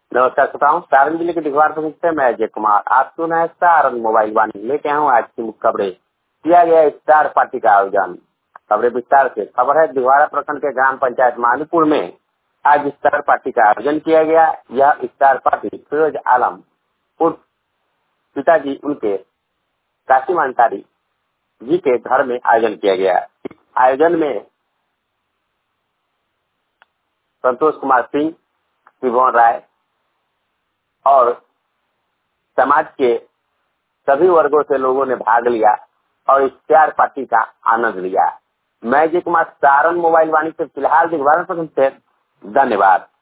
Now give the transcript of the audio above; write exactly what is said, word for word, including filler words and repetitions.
नमस्कार श्रोताओं, सारण जिले के दिघवार से मैं अजय कुमार। आप सुन है सारण मोबाइल वाणी लेके आऊँ आज की मुख्य खबरें। किया गया स्टार पार्टी का आयोजन। खबरें विस्तार से। खबर है दिघवारा प्रखंड के ग्राम पंचायत मानीपुर में आज स्टार पार्टी का आयोजन किया गया। यह स्टार पार्टी फिरोज आलम उर्फ पिताजी उनके कासिम अंसारी जी के घर में आयोजन किया गया। आयोजन में संतोष कुमार सिंह, त्रिभुवन राय और समाज के सभी वर्गों से लोगों ने भाग लिया और इस स्टार पार्टी का आनंद लिया। मैं अजय कुमार, सारण मोबाइल वाणी से फिलहाल दिघवारा प्रखंड से। धन्यवाद।